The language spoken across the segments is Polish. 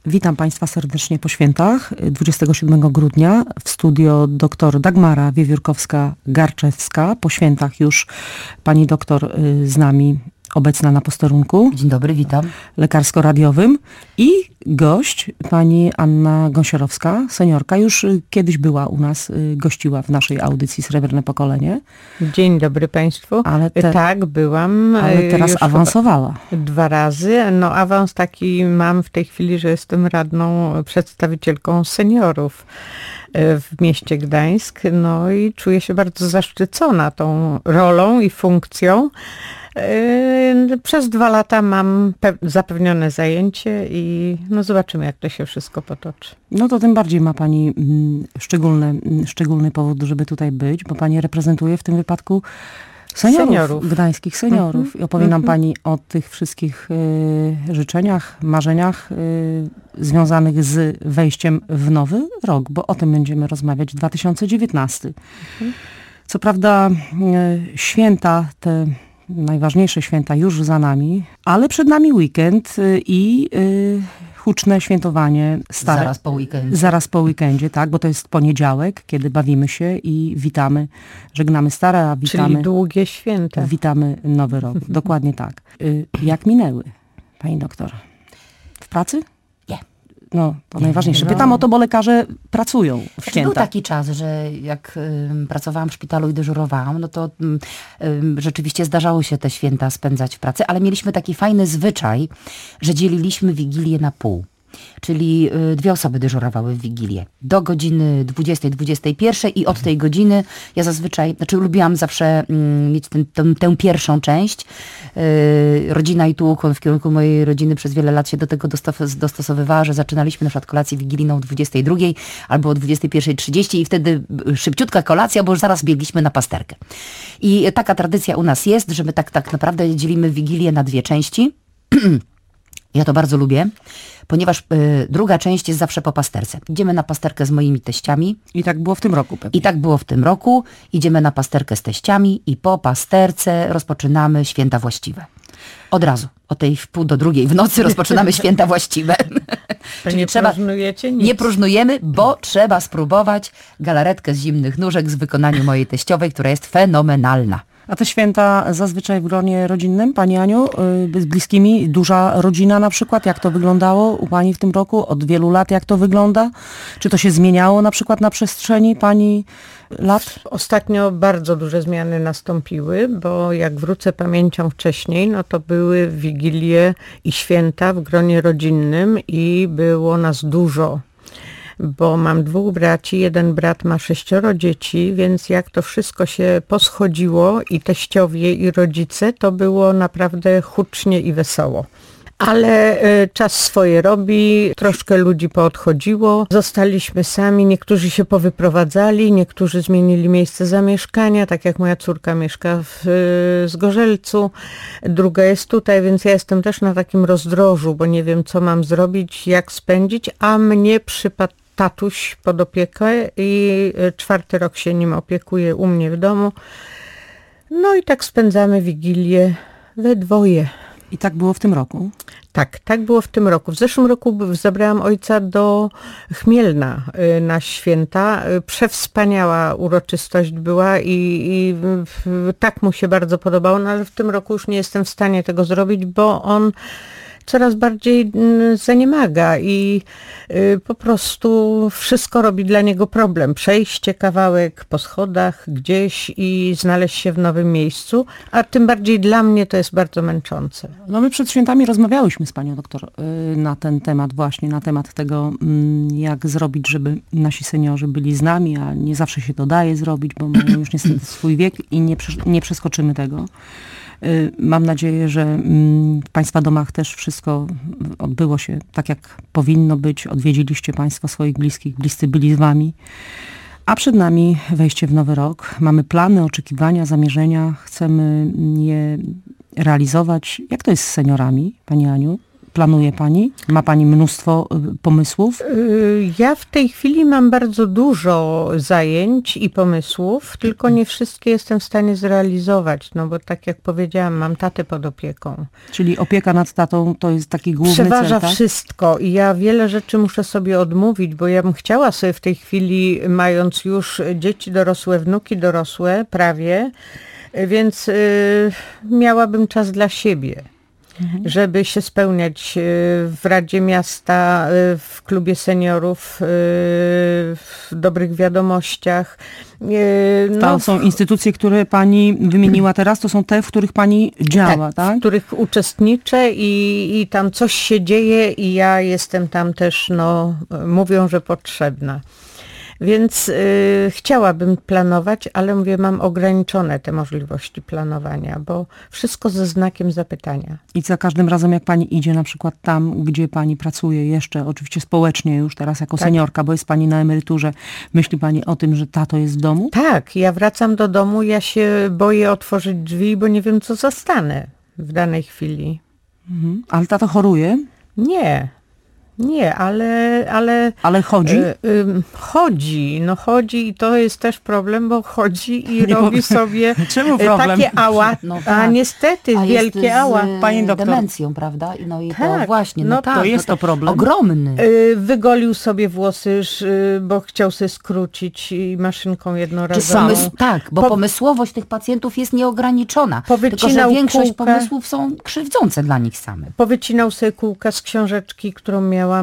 Witam Państwa serdecznie po świętach 27 grudnia w studio dr Dagmara Wiewiórkowska-Garczewska. Po świętach już pani doktor z nami obecna na posterunku. Dzień dobry, witam. Lekarsko-radiowym i gość pani Anna Gąsiorowska, seniorka. Już kiedyś była u nas, gościła w naszej audycji Srebrne Pokolenie. Dzień dobry Państwu. Tak, byłam. Ale teraz awansowała. 2 razy. No awans taki mam w tej chwili, że jestem radną, przedstawicielką seniorów w mieście Gdańsk. No i czuję się bardzo zaszczycona tą rolą i funkcją. Przez 2 lata mam zapewnione zajęcie i no zobaczymy, jak to się wszystko potoczy. No to tym bardziej ma pani szczególny powód, żeby tutaj być, bo pani reprezentuje w tym wypadku seniorów. Gdańskich seniorów. I opowie nam pani o tych wszystkich życzeniach, marzeniach związanych z wejściem w nowy rok, bo o tym będziemy rozmawiać, 2019. Co prawda święta te najważniejsze święta już za nami, ale przed nami weekend i huczne świętowanie stare. Zaraz po weekendzie, tak, bo to jest poniedziałek, kiedy bawimy się i witamy, żegnamy stare, a witamy... Czyli długie święta. Witamy nowy rok, dokładnie tak. Jak minęły, pani doktor? W pracy? No, to najważniejsze. Pytam o to, bo lekarze pracują w święta. Był taki czas, że jak pracowałam w szpitalu i dyżurowałam, no to rzeczywiście zdarzało się te święta spędzać w pracy, ale mieliśmy taki fajny zwyczaj, że dzieliliśmy Wigilię na pół. Czyli 2 osoby dyżurowały w Wigilię. Do godziny 20-21 i od tej godziny ja zazwyczaj, lubiłam zawsze mieć tę pierwszą część. Rodzina i tu ukłon w kierunku mojej rodziny przez wiele lat się do tego dostosowywała, że zaczynaliśmy na przykład kolację wigilijną o 22 albo o 21:30 i wtedy szybciutka kolacja, bo już zaraz biegliśmy na pasterkę. I taka tradycja u nas jest, że my tak naprawdę dzielimy Wigilię na 2 części. Ja to bardzo lubię, ponieważ druga część jest zawsze po pasterce. Idziemy na pasterkę z moimi teściami. I tak było w tym roku pewnie. I tak było w tym roku. Idziemy na pasterkę z teściami i po pasterce rozpoczynamy święta właściwe. Od razu, o tej w 1:30 w nocy rozpoczynamy święta właściwe. Czyli próżnujecie? Nie próżnujemy, bo trzeba spróbować galaretkę z zimnych nóżek z wykonania mojej teściowej, która jest fenomenalna. A te święta zazwyczaj w gronie rodzinnym, pani Aniu, z bliskimi, duża rodzina na przykład, jak to wyglądało u pani w tym roku? Od wielu lat jak to wygląda? Czy to się zmieniało na przykład na przestrzeni pani lat? Ostatnio bardzo duże zmiany nastąpiły, bo jak wrócę pamięcią wcześniej, no to były wigilie i święta w gronie rodzinnym i było nas dużo. Bo mam 2 braci, 1 brat ma 6 dzieci, więc jak to wszystko się poschodziło i teściowie i rodzice, to było naprawdę hucznie i wesoło. Ale czas swoje robi, troszkę ludzi poodchodziło, zostaliśmy sami, niektórzy się powyprowadzali, niektórzy zmienili miejsce zamieszkania, tak jak moja córka mieszka w Zgorzelcu, druga jest tutaj, więc ja jestem też na takim rozdrożu, bo nie wiem, co mam zrobić, jak spędzić, a mnie przypadł tatuś pod opiekę i 4. rok się nim opiekuje u mnie w domu. No i tak spędzamy Wigilię we 2. I tak było w tym roku? Tak było w tym roku. W zeszłym roku zabrałam ojca do Chmielna na święta. Przewspaniała uroczystość była i tak mu się bardzo podobało, no ale w tym roku już nie jestem w stanie tego zrobić, bo on coraz bardziej zaniemaga i po prostu wszystko robi dla niego problem. Przejście kawałek po schodach gdzieś i znaleźć się w nowym miejscu, a tym bardziej dla mnie to jest bardzo męczące. No my przed świętami rozmawiałyśmy z panią doktor na ten temat właśnie, na temat tego, jak zrobić, żeby nasi seniorzy byli z nami, a nie zawsze się to daje zrobić, bo mają już niestety swój wiek i nie przeskoczymy tego. Mam nadzieję, że w Państwa domach też wszystko odbyło się tak, jak powinno być. Odwiedziliście Państwo swoich bliskich, bliscy byli z Wami. A przed nami wejście w nowy rok. Mamy plany, oczekiwania, zamierzenia. Chcemy je realizować. Jak to jest z seniorami, Pani Aniu? planuje pani? Ma pani mnóstwo pomysłów? Ja w tej chwili mam bardzo dużo zajęć i pomysłów, tylko nie wszystkie jestem w stanie zrealizować, no bo tak jak powiedziałam, mam tatę pod opieką. Czyli opieka nad tatą to jest taki główny Przeważa cel, tak? wszystko i ja wiele rzeczy muszę sobie odmówić, bo ja bym chciała sobie w tej chwili, mając już dzieci dorosłe, wnuki dorosłe, prawie, więc miałabym czas dla siebie. Żeby się spełniać w Radzie Miasta, w klubie seniorów, w dobrych wiadomościach. To są instytucje, które pani wymieniła teraz, to są te, w których pani działa, tak? W których uczestniczę i tam coś się dzieje i ja jestem tam też, mówią, że potrzebna. Więc chciałabym planować, ale mówię, mam ograniczone te możliwości planowania, bo wszystko ze znakiem zapytania. I za każdym razem, jak pani idzie na przykład tam, gdzie pani pracuje jeszcze, oczywiście społecznie już teraz jako seniorka, bo jest pani na emeryturze, myśli pani o tym, że tato jest w domu? Tak, ja wracam do domu, ja się boję otworzyć drzwi, bo nie wiem, co zastanę w danej chwili. Ale tato choruje? Nie, ale... Ale chodzi? Chodzi i to jest też problem, bo chodzi i robi sobie Czemu problem? takie ała, a niestety wielkie ała. Pani doktor. Demencją, prawda? No i to właśnie, to jest to problem. Ogromny. Wygolił sobie włosy, bo chciał sobie skrócić i maszynką jednorazową. Bo pomysłowość tych pacjentów jest nieograniczona. Tylko, że większość pomysłów są krzywdzące dla nich samych. Powycinał sobie kółka z książeczki, którą miałam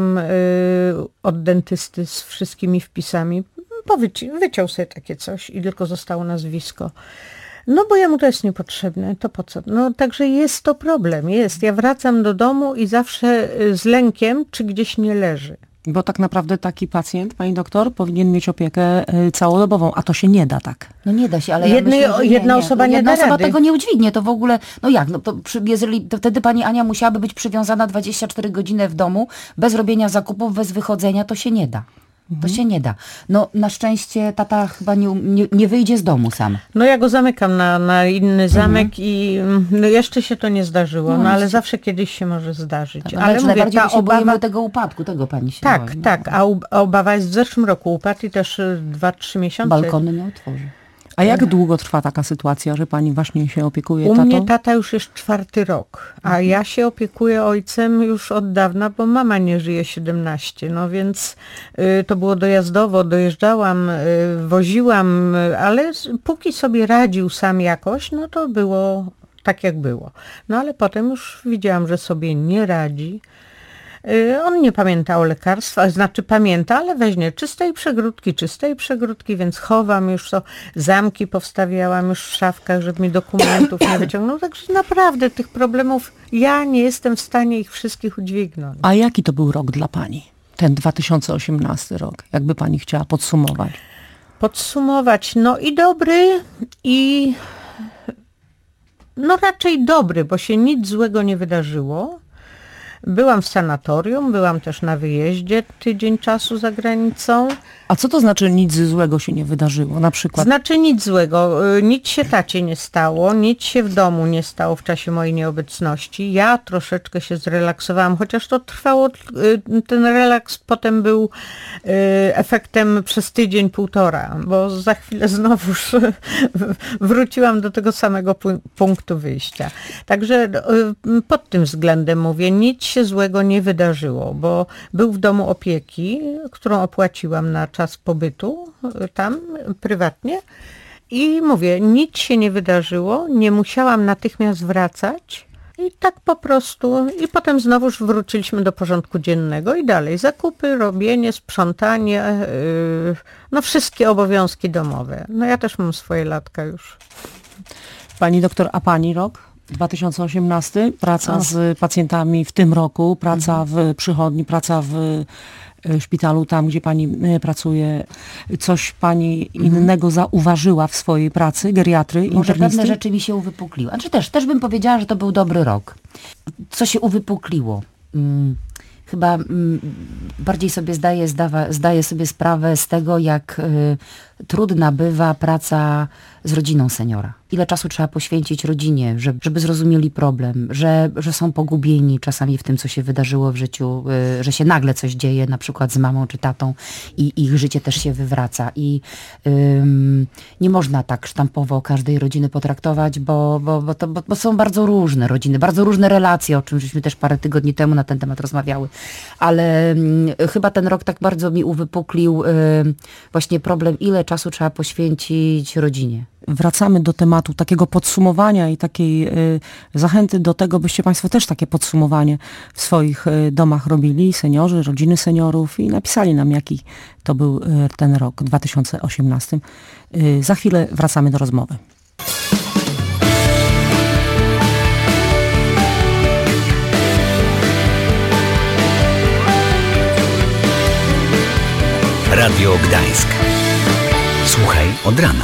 od dentysty z wszystkimi wpisami. Wyciął sobie takie coś i tylko zostało nazwisko. No bo jemu to jest niepotrzebne, to po co? No także jest to problem, jest. Ja wracam do domu i zawsze z lękiem, czy gdzieś nie leży. Bo tak naprawdę taki pacjent, pani doktor, powinien mieć opiekę całodobową, a to się nie da tak. No nie da się, ale jedna osoba nie da rady. Tego nie udźwignie, to w ogóle, to wtedy pani Ania musiałaby być przywiązana 24 godziny w domu, bez robienia zakupów, bez wychodzenia, to się nie da. To się nie da. No na szczęście tata chyba nie wyjdzie z domu sam. No ja go zamykam na inny zamek i jeszcze się to nie zdarzyło, ale zawsze kiedyś się może zdarzyć. Tak, ale najbardziej się boimy tego upadku, tego pani się boi. Tak, a obawa jest w zeszłym roku upadł i też 2-3 miesiące. Balkony nie otworzy. A jak długo trwa taka sytuacja, że pani właśnie się opiekuje tatą? U mnie tata już jest 4. rok, a ja się opiekuję ojcem już od dawna, bo mama nie żyje 17, no więc to było dojazdowo, dojeżdżałam, woziłam, ale póki sobie radził sam jakoś, no to było tak jak było. No ale potem już widziałam, że sobie nie radzi. On nie pamięta o lekarstwach, znaczy pamięta, ale weźmie czystej przegródki, więc chowam już to, zamki powstawiałam już w szafkach, żeby mi dokumentów nie wyciągnął. Także naprawdę tych problemów ja nie jestem w stanie ich wszystkich udźwignąć. A jaki to był rok dla pani? Ten 2018 rok, jakby pani chciała podsumować? No i dobry i raczej dobry, bo się nic złego nie wydarzyło. Byłam w sanatorium, byłam też na wyjeździe tydzień czasu za granicą. A co to znaczy nic złego się nie wydarzyło? Na przykład? Znaczy nic złego. Nic się tacie nie stało, nic się w domu nie stało w czasie mojej nieobecności. Ja troszeczkę się zrelaksowałam, chociaż to trwało, ten relaks potem był efektem przez tydzień, 1,5, bo za chwilę znowuż wróciłam do tego samego punktu wyjścia. Także pod tym względem mówię, nic się złego nie wydarzyło, bo był w domu opieki, którą opłaciłam na czas pobytu tam prywatnie i mówię, nic się nie wydarzyło, nie musiałam natychmiast wracać i tak po prostu i potem znowuż wróciliśmy do porządku dziennego i dalej zakupy, robienie, sprzątanie, wszystkie obowiązki domowe. No ja też mam swoje latka już. Pani doktor, a pani rok? 2018, praca z pacjentami w tym roku, praca w przychodni, praca w szpitalu, tam gdzie pani pracuje. Coś pani innego zauważyła w swojej pracy, geriatry, internisty? Może pewne rzeczy mi się uwypukliły. Znaczy też bym powiedziała, że to był dobry rok. Co się uwypukliło? Chyba bardziej sobie zdaję sobie sprawę z tego, jak trudna bywa praca z rodziną seniora. ile czasu trzeba poświęcić rodzinie, żeby zrozumieli problem, że są pogubieni czasami w tym, co się wydarzyło w życiu, że się nagle coś dzieje, na przykład z mamą czy tatą i ich życie też się wywraca. I nie można tak sztampowo każdej rodziny potraktować, bo są bardzo różne rodziny, bardzo różne relacje, o czym żeśmy też parę tygodni temu na ten temat rozmawiały. Ale chyba ten rok tak bardzo mi uwypuklił właśnie problem, ile czasu trzeba poświęcić rodzinie. Wracamy do tematu takiego podsumowania i takiej zachęty do tego, byście Państwo też takie podsumowanie w swoich domach robili, seniorzy, rodziny seniorów i napisali nam, jaki to był ten rok 2018. Za chwilę wracamy do rozmowy. Radio Gdańsk. Słuchaj od rana.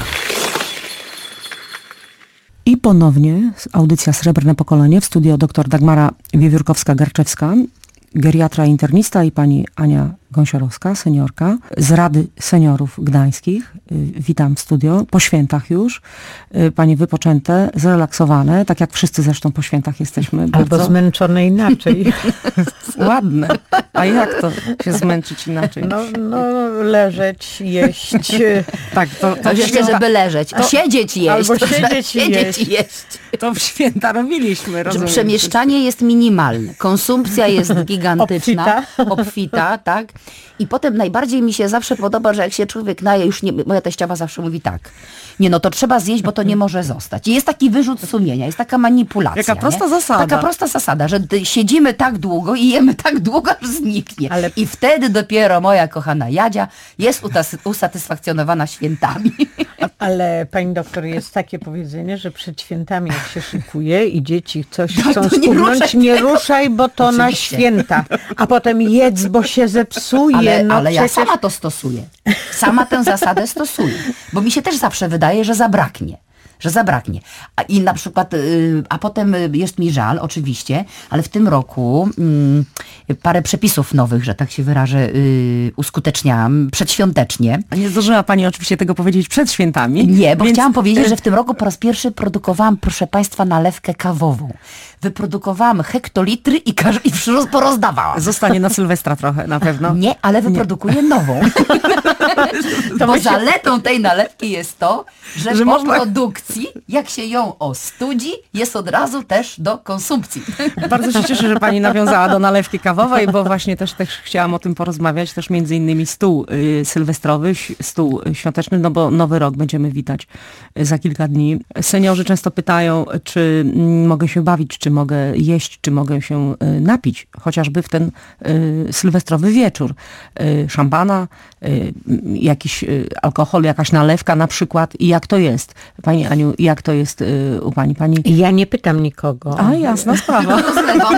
I ponownie audycja Srebrne Pokolenie, w studio dr Dagmara Wiewiórkowska-Garczewska, geriatra internista, i pani Ania Gąsiorowska, seniorka z Rady Seniorów Gdańskich. Witam w studio, po świętach już. Panie wypoczęte, zrelaksowane, tak jak wszyscy zresztą po świętach jesteśmy. Albo bardzo zmęczone inaczej. ładne. A jak to się zmęczyć inaczej? No leżeć, jeść. Tak, to Oczywiście, żeby leżeć. Siedzieć jeść. Albo siedzieć i jeść. To w święta robiliśmy, rozumiem. Przemieszczanie jest minimalne. Konsumpcja jest gigantyczna. Obfita, tak? I potem najbardziej mi się zawsze podoba, że jak się człowiek naje, już nie, moja teściowa zawsze mówi tak, nie no to trzeba zjeść, bo to nie może zostać. I jest taki wyrzut sumienia, jest taka manipulacja. Jaka prosta zasada. Taka prosta zasada, że siedzimy tak długo i jemy tak długo, aż zniknie. I wtedy dopiero moja kochana Jadzia jest usatysfakcjonowana świętami. Ale pani doktor, jest takie powiedzenie, że przed świętami jak się szykuje i dzieci coś chcą skubnąć, nie ruszaj, bo to Oczywiście. na święta. A potem jedz, bo się zepsuje. Ale ja sama to stosuję. Sama tę zasadę stosuję. Bo mi się też zawsze wydaje, że zabraknie. I na przykład, a potem jest mi żal, oczywiście, ale w tym roku parę przepisów nowych, że tak się wyrażę, uskuteczniałam przedświątecznie. A nie zdążyła pani oczywiście tego powiedzieć przed świętami. Nie, bo chciałam powiedzieć, że w tym roku po raz pierwszy produkowałam, proszę Państwa, nalewkę kawową. Wyprodukowałam hektolitry i porozdawałam. Zostanie na Sylwestra trochę, na pewno. Nie, ale wyprodukuję nową. Bo zaletą tej nalewki jest to, że po produkcji, jak się ją ostudzi, jest od razu też do konsumpcji. Bardzo się cieszę, że pani nawiązała do nalewki kawowej, bo właśnie też chciałam o tym porozmawiać, też między innymi stół sylwestrowy, stół świąteczny, no bo nowy rok będziemy witać za kilka dni. Seniorzy często pytają, czy mogę się bawić, czy mogę jeść, czy mogę się napić, chociażby w ten sylwestrowy wieczór. Szampana, jakiś alkohol, jakaś nalewka na przykład. I jak to jest? Pani Aniu, jak to jest u pani? Ja nie pytam nikogo. A, jasna sprawa. Rozlewam.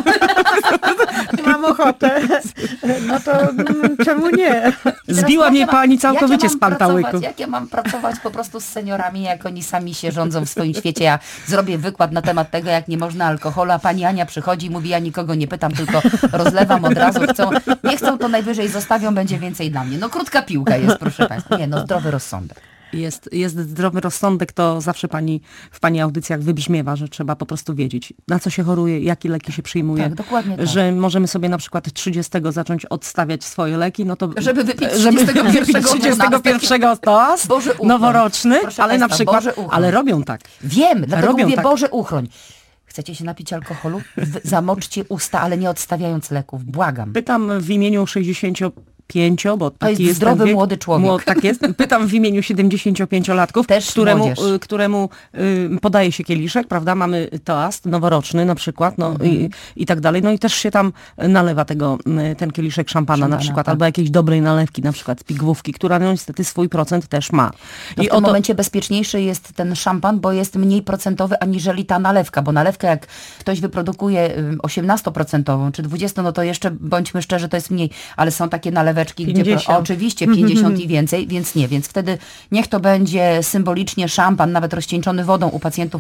Mam ochotę. No to czemu nie? Zbiła mnie pani całkowicie z pantałyku. Jak ja mam pracować po prostu z seniorami, jak oni sami się rządzą w swoim świecie? Ja zrobię wykład na temat tego, jak nie można alkoholu, a pani Ania przychodzi i mówi, ja nikogo nie pytam, tylko rozlewam od razu. Nie chcą, to najwyżej zostawią, będzie więcej dla mnie. No krótka piłka jest, proszę Państwa. Nie, no zdrowy rozsądek. Jest zdrowy rozsądek, to zawsze w pani audycjach wybrzmiewa, że trzeba po prostu wiedzieć, na co się choruje, jakie leki się przyjmuje. Tak, dokładnie tak. Że możemy sobie na przykład 30 zacząć odstawiać swoje leki, no to... Żeby wypić 31 toast noworoczny, ale Państwa, na przykład... Ale robią tak. Wiem, dlatego mówię, tak. Boże uchroń. Chcecie się napić alkoholu? Zamoczcie usta, ale nie odstawiając leków. Błagam. Pytam w imieniu 65, bo to taki jest zdrowy, młody człowiek. Tak jest. Pytam w imieniu 75-latków, też któremu podaje się kieliszek, prawda? Mamy toast noworoczny na przykład, i tak dalej. No i też się tam nalewa ten kieliszek szampana na przykład, tak. albo jakiejś dobrej nalewki, na przykład z pigwówki, która no niestety swój procent też ma. I w tym momencie bezpieczniejszy jest ten szampan, bo jest mniej procentowy aniżeli ta nalewka, bo nalewka jak ktoś wyprodukuje 18% czy 20%, no to jeszcze, bądźmy szczerzy, to jest mniej, ale są takie nalewki, 50. gdzie oczywiście 50 i więcej, więc wtedy niech to będzie symbolicznie szampan, nawet rozcieńczony wodą u pacjentów,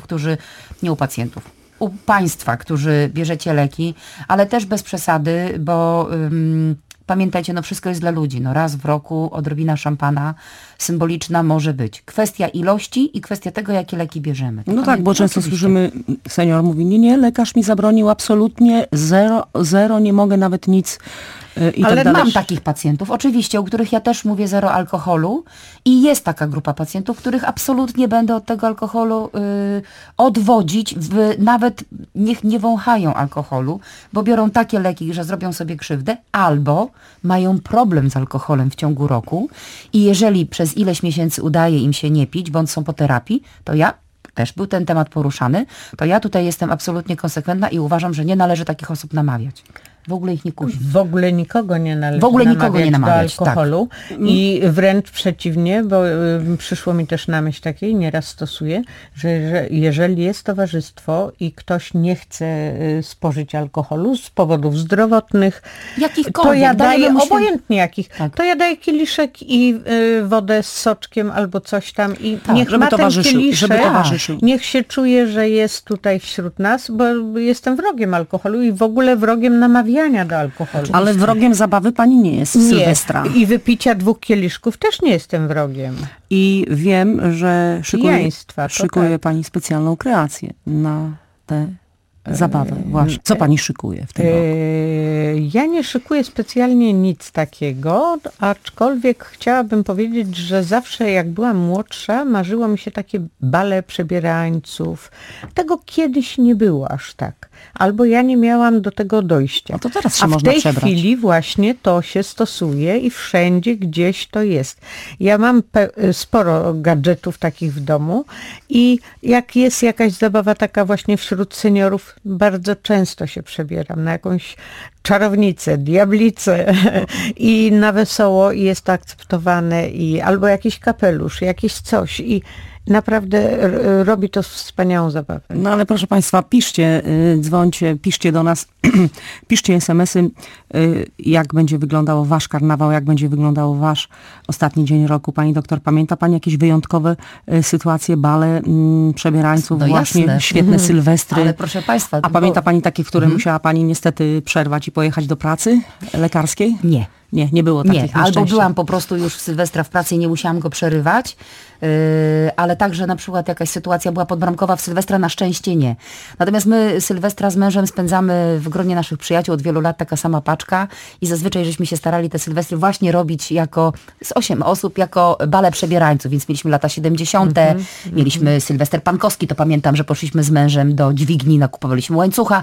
u Państwa, którzy bierzecie leki, ale też bez przesady, bo pamiętajcie, no wszystko jest dla ludzi. No raz w roku odrobina szampana symboliczna może być. Kwestia ilości i kwestia tego, jakie leki bierzemy. No tak, bo często słyszymy, senior mówi, nie, lekarz mi zabronił absolutnie zero, nie mogę nawet nic i ale tak dalej. mam takich pacjentów, oczywiście, u których ja też mówię zero alkoholu i jest taka grupa pacjentów, których absolutnie będę od tego alkoholu odwodzić, nawet niech nie wąchają alkoholu, bo biorą takie leki, że zrobią sobie krzywdę, albo mają problem z alkoholem w ciągu roku i jeżeli przez ileś miesięcy udaje im się nie pić, bądź są po terapii, to ja też był ten temat poruszany, to ja tutaj jestem absolutnie konsekwentna i uważam, że nie należy takich osób namawiać. W ogóle ich nie kusić. W ogóle nikogo nie należy namawiać do alkoholu. Tak. I wręcz przeciwnie, bo przyszło mi też na myśl takiej, nieraz stosuję, że jeżeli jest towarzystwo i ktoś nie chce spożyć alkoholu z powodów zdrowotnych, to ja daję, obojętnie jakich, to ja daję kieliszek i wodę z soczkiem albo coś tam i niech ma ten kieliszek, niech się czuje, że jest tutaj wśród nas, bo jestem wrogiem alkoholu i w ogóle wrogiem namawiania do alkoholu. Ale wrogiem zabawy pani nie jest w Sylwestra. I wypicia 2 kieliszków też nie jestem wrogiem. I wiem, że szykuje pani specjalną kreację na tę zabawę. Właśnie. Co pani szykuje w tym roku? Ja nie szykuję specjalnie nic takiego, aczkolwiek chciałabym powiedzieć, że zawsze jak byłam młodsza, marzyło mi się takie bale przebierańców. Tego kiedyś nie było aż tak. Albo ja nie miałam do tego dojścia. No to teraz się można przebrać. A w tej chwili właśnie to się stosuje i wszędzie gdzieś to jest. Ja mam sporo gadżetów takich w domu i jak jest jakaś zabawa taka właśnie wśród seniorów, bardzo często się przebieram na jakąś czarownicę, diablicę i na wesoło i jest to akceptowane i albo jakiś kapelusz, jakieś coś i naprawdę robi to wspaniałą zabawę. No ale proszę Państwa, piszcie, dzwońcie, piszcie do nas, piszcie SMS-y, jak będzie wyglądał wasz karnawał, jak będzie wyglądał wasz ostatni dzień roku. Pani doktor, pamięta Pani jakieś wyjątkowe sytuacje, bale przebierańców, no właśnie jasne. świetne sylwestry? Ale proszę Państwa... A pamięta Pani takie, w które musiała Pani niestety przerwać i pojechać do pracy lekarskiej? Nie. Nie było takich albo byłam po prostu już w Sylwestra w pracy i nie musiałam go przerywać, ale także na przykład jakaś sytuacja była podbramkowa w Sylwestra, na szczęście nie. Natomiast my Sylwestra z mężem spędzamy w gronie naszych przyjaciół od wielu lat, taka sama paczka i zazwyczaj żeśmy się starali te Sylwestry właśnie robić z 8 osób jako bale przebierańców, więc mieliśmy lata 70. Mieliśmy Sylwester Pankowski, to pamiętam, że poszliśmy z mężem do dźwigni, nakupowaliśmy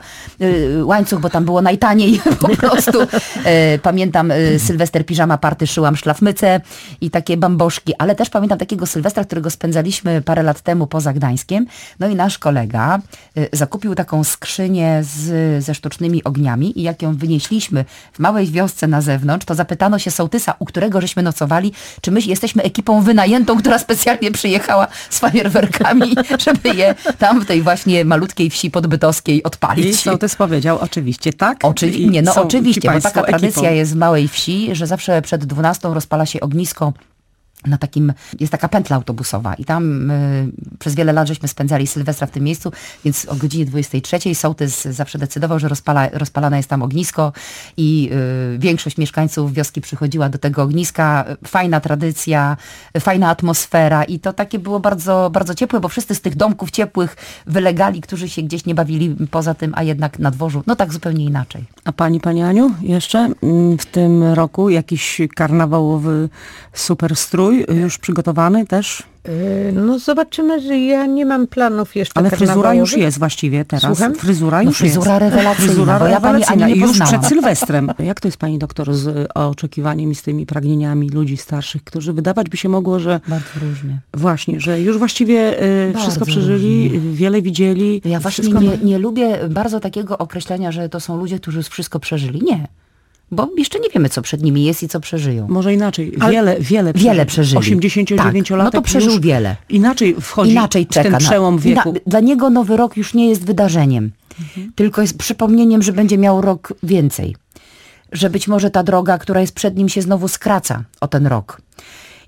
łańcuch, bo tam było najtaniej po prostu. Pamiętam Sylwester piżama party, szyłam szlafmycę i takie bamboszki, ale też pamiętam takiego Sylwestra, którego spędzaliśmy parę lat temu poza Gdańskiem. No i nasz kolega zakupił taką skrzynię ze sztucznymi ogniami i jak ją wynieśliśmy w małej wiosce na zewnątrz, to zapytano się sołtysa, u którego żeśmy nocowali, czy my jesteśmy ekipą wynajętą, która specjalnie przyjechała z fajerwerkami, żeby je tam w tej właśnie malutkiej wsi podbytowskiej odpalić. I sołtys powiedział, oczywiście tak. Oczywiście, bo taka tradycja jest w małej wsi, że zawsze przed 12 rozpala się ognisko na takim, jest taka pętla autobusowa i tam przez wiele lat żeśmy spędzali Sylwestra w tym miejscu, więc o godzinie 23 sołtys zawsze decydował, że rozpalane jest tam ognisko i większość mieszkańców wioski przychodziła do tego ogniska. Fajna tradycja, fajna atmosfera i to takie było bardzo, bardzo ciepłe, bo wszyscy z tych domków ciepłych wylegali, którzy się gdzieś nie bawili poza tym, a jednak na dworzu, no tak zupełnie inaczej. A Pani Aniu, jeszcze w tym roku jakiś karnawałowy super strój już przygotowany też? No zobaczymy, że ja nie mam planów jeszcze. Ale fryzura już jest właściwie teraz. Słucham? Fryzura już fryzura jest. Rewelacyjna, bo ja Pani Ani nie już poznałam. przed Sylwestrem. Jak to jest Pani doktor z oczekiwaniem i z tymi pragnieniami ludzi starszych, którzy wydawać by się mogło, że... Bardzo różnie. Właśnie, że już właściwie wszystko przeżyli, wiele widzieli. Ja właśnie nie lubię bardzo takiego określenia, że to są ludzie, którzy już wszystko przeżyli. Nie. Bo jeszcze nie wiemy, co przed nimi jest i co przeżyją. Może inaczej. Wiele przeżyli. 89-latek no to przeżył wiele. Inaczej wchodzi w ten przełom wieku. Dla niego nowy rok już nie jest wydarzeniem. Tylko jest przypomnieniem, że będzie miał rok więcej. Że być może ta droga, która jest przed nim, się znowu skraca o ten rok.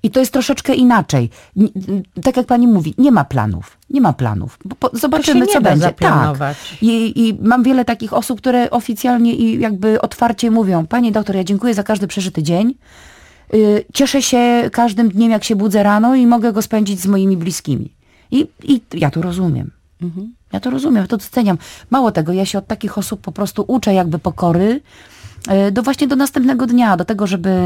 I to jest troszeczkę inaczej. Tak jak pani mówi, nie ma planów. Nie ma planów. Zobaczymy, co będzie. Zaplanować. Tak. I mam wiele takich osób, które oficjalnie i jakby otwarcie mówią: pani doktor, ja dziękuję za każdy przeżyty dzień. Cieszę się każdym dniem, jak się budzę rano i mogę go spędzić z moimi bliskimi. I ja to rozumiem. Ja to rozumiem, ja to doceniam. Mało tego, ja się od takich osób po prostu uczę jakby pokory właśnie do następnego dnia, do tego, żeby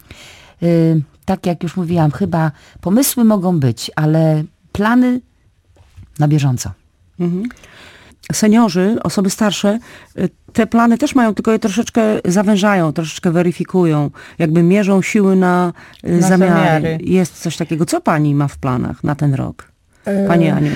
tak jak już mówiłam, chyba pomysły mogą być, ale plany na bieżąco. Seniorzy, osoby starsze, te plany też mają, tylko je troszeczkę zawężają, troszeczkę weryfikują, jakby mierzą siły na zamiary. Jest coś takiego. Co pani ma w planach na ten rok? Pani Aniu.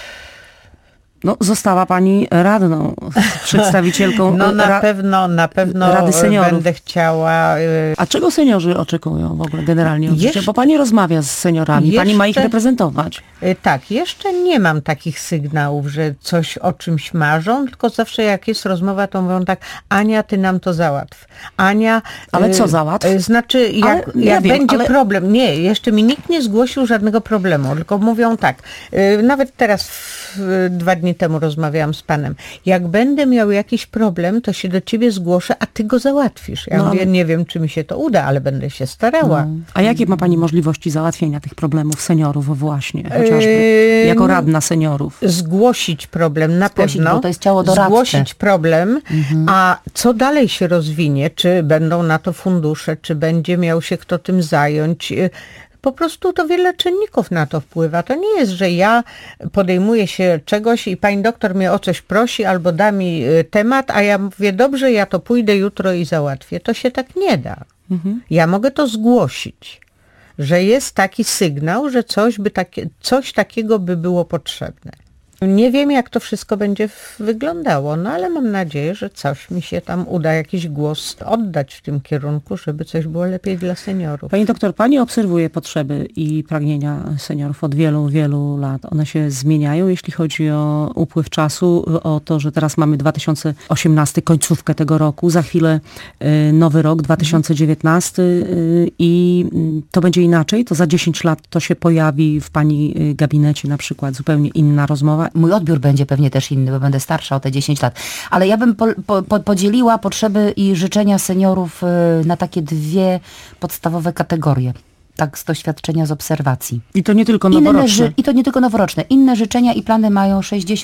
No, została pani radną, przedstawicielką na pewno Rady Seniorów. Będę chciała... A czego seniorzy oczekują w ogóle generalnie od życia? Bo pani rozmawia z seniorami, pani ma ich reprezentować. Tak, jeszcze nie mam takich sygnałów, że coś o czymś marzą, tylko zawsze jak jest rozmowa, to mówią tak: Ania, ty nam to załatw. Ania... Ale co załatw? Znaczy, jak będzie problem... Nie, jeszcze mi nikt nie zgłosił żadnego problemu, tylko mówią tak. Nawet teraz 2 dni temu rozmawiałam z panem. Jak będę miał jakiś problem, to się do ciebie zgłoszę, a ty go załatwisz. Ja mówię, nie wiem, czy mi się to uda, ale będę się starała. A jakie ma pani możliwości załatwienia tych problemów seniorów właśnie? Chociażby jako radna seniorów. Zgłosić problem na pewno. Bo to jest ciało doradcze. Zgłosić problem, a co dalej się rozwinie? Czy będą na to fundusze, czy będzie miał się kto tym zająć? Po prostu to wiele czynników na to wpływa. To nie jest, że ja podejmuję się czegoś i pani doktor mnie o coś prosi albo da mi temat, a ja mówię: dobrze, ja to pójdę jutro i załatwię. To się tak nie da. Ja mogę to zgłosić, że jest taki sygnał, że coś takiego by było potrzebne. Nie wiem, jak to wszystko będzie wyglądało, no ale mam nadzieję, że coś mi się tam uda, jakiś głos oddać w tym kierunku, żeby coś było lepiej dla seniorów. Pani doktor, pani obserwuje potrzeby i pragnienia seniorów od wielu, wielu lat. One się zmieniają, jeśli chodzi o upływ czasu, o to, że teraz mamy 2018, końcówkę tego roku, za chwilę nowy rok, 2019 i to będzie inaczej, to za 10 lat to się pojawi w pani gabinecie na przykład zupełnie inna rozmowa. Mój odbiór będzie pewnie też inny, bo będę starsza o te 10 lat. Ale ja bym podzieliła potrzeby i życzenia seniorów na takie 2 podstawowe kategorie. Tak z doświadczenia, z obserwacji. I to nie tylko noworoczne. I to nie tylko noworoczne. Inne życzenia i plany mają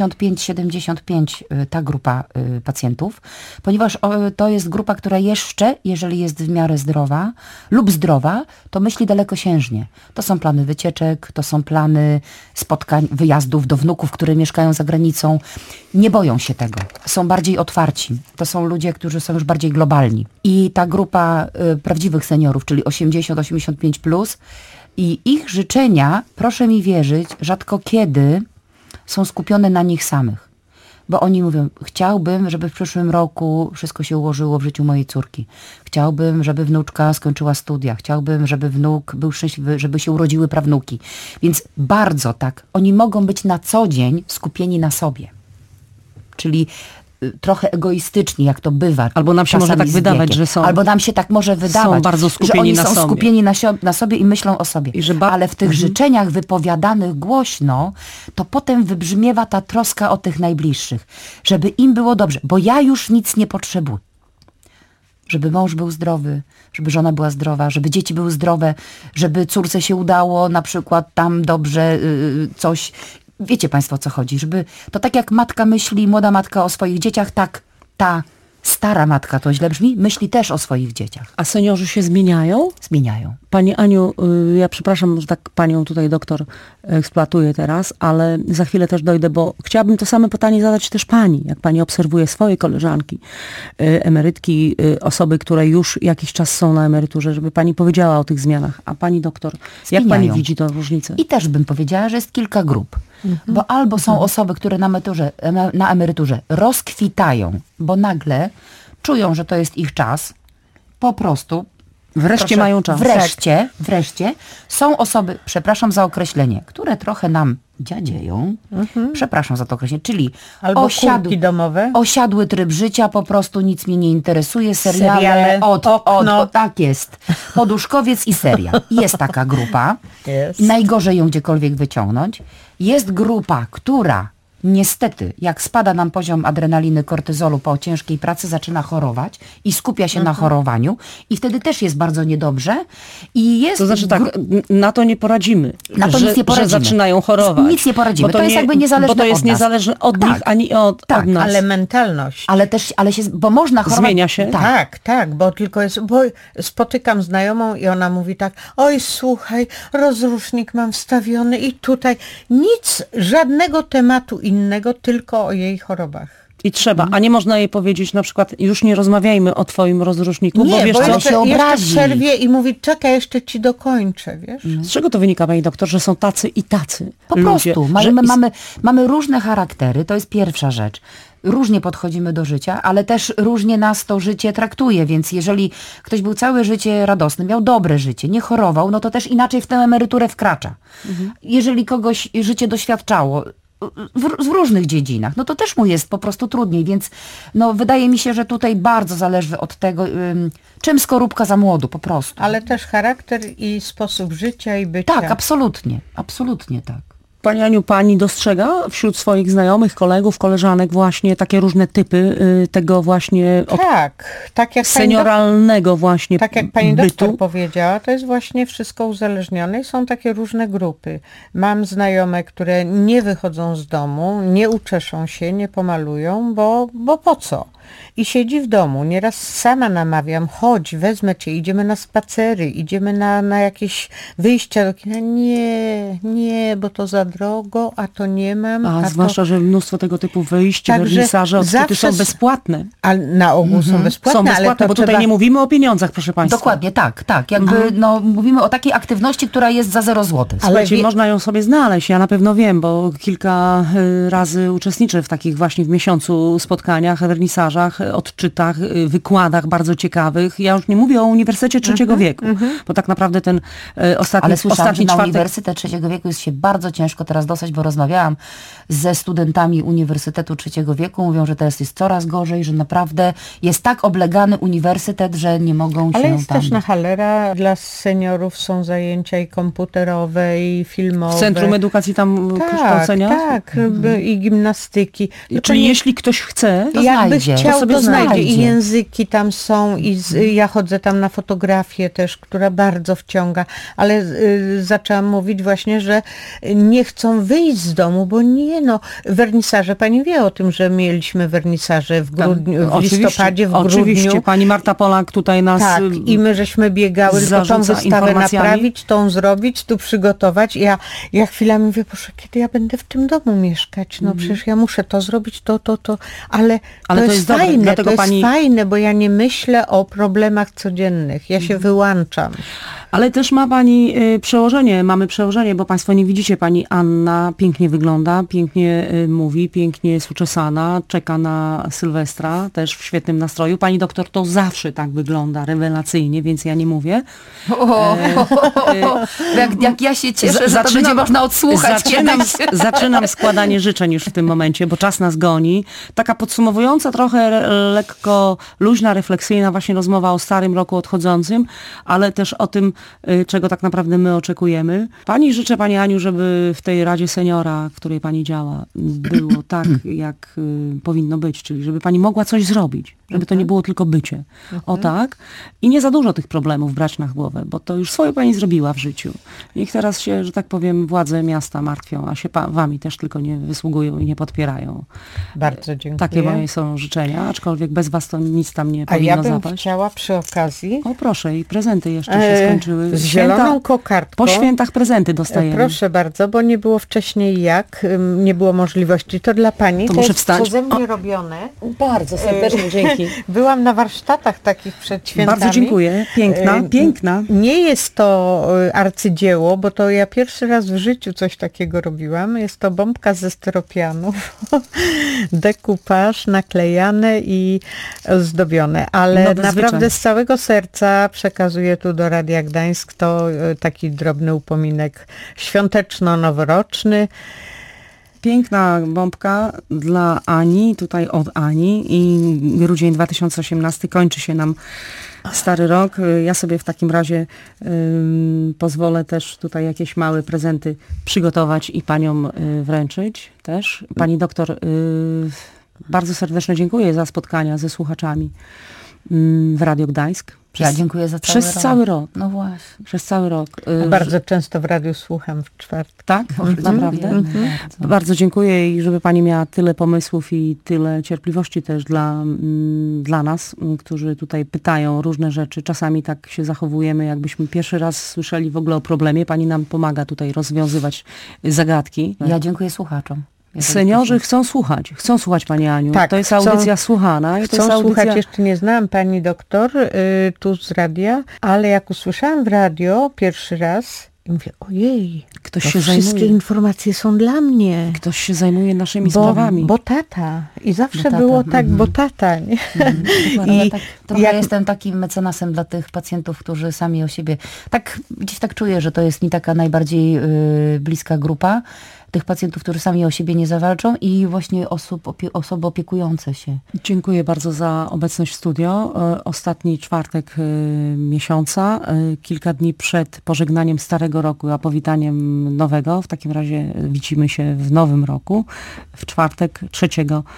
65-75 ta grupa pacjentów, ponieważ to jest grupa, która jeszcze, jeżeli jest w miarę zdrowa lub zdrowa, to myśli dalekosiężnie. To są plany wycieczek, to są plany spotkań, wyjazdów do wnuków, które mieszkają za granicą. Nie boją się tego. Są bardziej otwarci. To są ludzie, którzy są już bardziej globalni. I ta grupa prawdziwych seniorów, czyli 80-85 plus, i ich życzenia, proszę mi wierzyć, rzadko kiedy są skupione na nich samych. Bo oni mówią: chciałbym, żeby w przyszłym roku wszystko się ułożyło w życiu mojej córki. Chciałbym, żeby wnuczka skończyła studia. Chciałbym, żeby wnuk był szczęśliwy, żeby się urodziły prawnuki. Więc bardzo tak, oni mogą być na co dzień skupieni na sobie. Czyli trochę egoistyczni, jak to bywa. Albo nam się może tak wydawać, że są. Albo nam się tak może wydawać, są bardzo skupieni że oni na są sobie. skupieni na sobie i myślą o sobie. Ale w tych życzeniach wypowiadanych głośno, to potem wybrzmiewa ta troska o tych najbliższych. Żeby im było dobrze, bo ja już nic nie potrzebuję. Żeby mąż był zdrowy, żeby żona była zdrowa, żeby dzieci były zdrowe, żeby córce się udało na przykład tam dobrze coś... Wiecie państwo, o co chodzi, żeby to tak jak matka myśli, młoda matka o swoich dzieciach, tak ta stara matka, to źle brzmi, myśli też o swoich dzieciach. A seniorzy się zmieniają? Zmieniają. Pani Aniu, ja przepraszam, że tak panią tutaj doktor eksploatuję teraz, ale za chwilę też dojdę, bo chciałabym to same pytanie zadać też pani, jak pani obserwuje swoje koleżanki, emerytki, osoby, które już jakiś czas są na emeryturze, żeby pani powiedziała o tych zmianach. A pani doktor, jak pani widzi tę różnicę? I też bym powiedziała, że jest kilka grup. Bo albo są osoby, które na emeryturze rozkwitają, bo nagle czują, że to jest ich czas, po prostu. Mają czas. Wreszcie są osoby, przepraszam za określenie, które trochę nam dziadzieją, przepraszam za to określenie, czyli albo kurki domowe. Osiadły tryb życia, po prostu nic mnie nie interesuje, seriale okno. Tak jest, poduszkowiec i serial. Jest taka grupa, najgorzej ją gdziekolwiek wyciągnąć. Jest grupa, która niestety, jak spada nam poziom adrenaliny, kortyzolu po ciężkiej pracy, zaczyna chorować i skupia się na chorowaniu i wtedy też jest bardzo niedobrze. I jest to znaczy tak, na to nie poradzimy. Na to nic nie poradzimy. Że zaczynają chorować. Nic nie poradzimy. To jest jakby niezależne od nas. Bo to jest niezależne od nich, ani od nas. Ale mentalność. Bo można chorować. Zmienia się? Tak, bo tylko jest, bo spotykam znajomą i ona mówi tak, oj słuchaj, rozrusznik mam wstawiony i tutaj nic, żadnego tematu innego, tylko o jej chorobach. I trzeba, a nie można jej powiedzieć na przykład, już nie rozmawiajmy o twoim rozruszniku, nie, bo wiesz co? Jeszcze przerwie i mówi, czekaj, jeszcze ci dokończę, wiesz? Z czego to wynika, pani doktor, że są tacy i tacy po ludzie? Prostu, mamy różne charaktery, to jest pierwsza rzecz. Różnie podchodzimy do życia, ale też różnie nas to życie traktuje, więc jeżeli ktoś był całe życie radosny, miał dobre życie, nie chorował, no to też inaczej w tę emeryturę wkracza. Jeżeli kogoś życie doświadczało, w różnych dziedzinach, no to też mu jest po prostu trudniej, więc no wydaje mi się, że tutaj bardzo zależy od tego, czym skorupka za młodu, po prostu. Ale też charakter i sposób życia i bycia. Tak, absolutnie tak. Pani Aniu, pani dostrzega wśród swoich znajomych, kolegów, koleżanek właśnie takie różne typy tego właśnie tak jak senioralnego właśnie tak jak pani bytu. doktor powiedziała, to jest właśnie wszystko uzależnione i są takie różne grupy. Mam znajome, które nie wychodzą z domu, nie uczeszą się, nie pomalują, bo po co? I siedzi w domu. Nieraz sama namawiam, chodź, wezmę cię, idziemy na spacery, idziemy na jakieś wyjścia do kina. Nie, bo to za drogo, a to nie mam. A zwłaszcza, że mnóstwo tego typu wyjść, wernisaże, odczyty są bezpłatne. A na ogół są bezpłatne. Są bezpłatne, ale bo tutaj nie mówimy o pieniądzach, proszę państwa. Dokładnie, tak. Jakby mówimy o takiej aktywności, która jest za 0 zł. Słuchajcie, można ją sobie znaleźć. Ja na pewno wiem, bo kilka razy uczestniczę w takich właśnie w miesiącu spotkaniach, wernisażach, odczytach, wykładach bardzo ciekawych. Ja już nie mówię o Uniwersytecie Trzeciego Wieku, bo tak naprawdę ten ostatni czwartek... na Uniwersytet Trzeciego Wieku jest się bardzo ciężko teraz dostać, bo rozmawiałam ze studentami Uniwersytetu Trzeciego Wieku. Mówią, że teraz jest coraz gorzej, że naprawdę jest tak oblegany uniwersytet, że nie mogą się Ale jest tam... też na Hallera dla seniorów są zajęcia i komputerowe, i filmowe. W Centrum Edukacji tam kształcenia? Tak, i gimnastyki. Czyli jeśli ktoś chce, to znajdzie. To znajdzie. I języki tam są, ja chodzę tam na fotografię też, która bardzo wciąga, ale zaczęłam mówić właśnie, że nie chcą wyjść z domu, bo wernisaże, pani wie o tym, że mieliśmy wernisaże w grudniu, w listopadzie, w grudniu. Oczywiście, pani Marta Polak tutaj nas i my żeśmy biegały, tylko tą wystawę naprawić, tą zrobić, tu przygotować. Ja chwilami mówię, proszę, kiedy ja będę w tym domu mieszkać? No przecież ja muszę to zrobić, to, ale to jest fajne, to jest fajne, bo ja nie myślę o problemach codziennych. Ja się wyłączam. Ale też ma pani mamy przełożenie, bo państwo nie widzicie, pani Anna pięknie wygląda, pięknie mówi, pięknie jest uczesana, czeka na Sylwestra, też w świetnym nastroju. Pani doktor to zawsze tak wygląda, rewelacyjnie, więc ja nie mówię. Jak ja się cieszę, że to będzie można odsłuchać. Zaczynam składanie życzeń już w tym momencie, bo czas nas goni. Taka podsumowująca, trochę lekko luźna, refleksyjna właśnie rozmowa o starym roku odchodzącym, ale też o tym, czego tak naprawdę my oczekujemy. Życzę pani Aniu, żeby w tej Radzie Seniora, w której pani działa, było tak, jak powinno być, czyli żeby pani mogła coś zrobić, żeby to nie było tylko bycie. O tak. I nie za dużo tych problemów brać na głowę, bo to już swoje pani zrobiła w życiu. Niech teraz się, że tak powiem, władze miasta martwią, a się wami też tylko nie wysługują i nie podpierają. Bardzo dziękuję. Takie moje są życzenia, aczkolwiek bez was to nic tam nie powinno zapaść. A ja bym chciała przy okazji... O proszę, i prezenty jeszcze się skończyły. Z zieloną kokardką. Po świętach prezenty dostajemy. Proszę bardzo, bo nie było wcześniej nie było możliwości. To dla pani. To muszę wstać. Przeze mnie robione. Bardzo serdecznie dzięki. dzięki. Byłam na warsztatach takich przed świętami. Bardzo dziękuję. Piękna. Nie jest to arcydzieło, bo to ja pierwszy raz w życiu coś takiego robiłam. Jest to bombka ze styropianu, dekupaż, naklejane i ozdobione. Ale naprawdę z całego serca przekazuję tu do Radia Gdańsk to taki drobny upominek świąteczno-noworoczny. Piękna bombka dla Ani, tutaj od Ani i grudzień 2018 kończy się nam stary rok. Ja sobie w takim razie pozwolę też tutaj jakieś małe prezenty przygotować i paniom wręczyć też. Pani doktor, bardzo serdecznie dziękuję za spotkania ze słuchaczami w Radio Gdańsk. Ja dziękuję za cały rok. No właśnie. Przez cały rok. Bardzo często w radiu słucham w czwartek. Tak? Naprawdę? Bardzo dziękuję i żeby pani miała tyle pomysłów i tyle cierpliwości też dla nas, którzy tutaj pytają różne rzeczy. Czasami tak się zachowujemy, jakbyśmy pierwszy raz słyszeli w ogóle o problemie. Pani nam pomaga tutaj rozwiązywać zagadki. Ja dziękuję słuchaczom. Seniorzy chcą słuchać Pani Aniu. Tak, to jest audycja słuchana. Chcą słuchać, jeszcze nie znałam pani doktor tu z radia, ale jak usłyszałam w radio pierwszy raz i mówię, ojej, ktoś się wszystkie zajmuje. Informacje są dla mnie. Ktoś się zajmuje naszymi sprawami. Bo tata. I zawsze było tak, bo tata. Nie? I ja jestem takim mecenasem dla tych pacjentów, którzy sami o siebie, tak gdzieś tak czuję, że to jest mi taka najbardziej bliska grupa tych pacjentów, którzy sami o siebie nie zawalczą i właśnie osoby opiekujące się. Dziękuję bardzo za obecność w studio. Ostatni czwartek miesiąca, kilka dni przed pożegnaniem starego roku, a powitaniem nowego. W takim razie widzimy się w nowym roku, w czwartek 3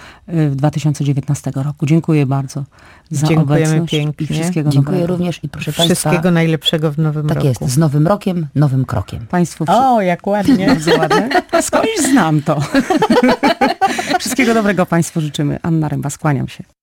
2019 roku. Dziękuję bardzo za obecność pięknie. I wszystkiego Dziękuję dobrego. również i proszę Wszystkiego Państwa, najlepszego w nowym roku. tak jest, z nowym rokiem, nowym krokiem. Państwu O, jak ładnie. bardzo ładne. Skądś znam to. Wszystkiego dobrego Państwu życzymy. Anna Ręba, skłaniam się.